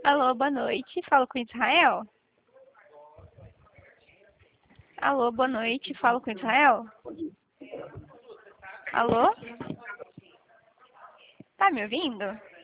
Alô, boa noite. Falo com Israel? Alô, boa noite. Falo com Israel? Alô? Tá me ouvindo?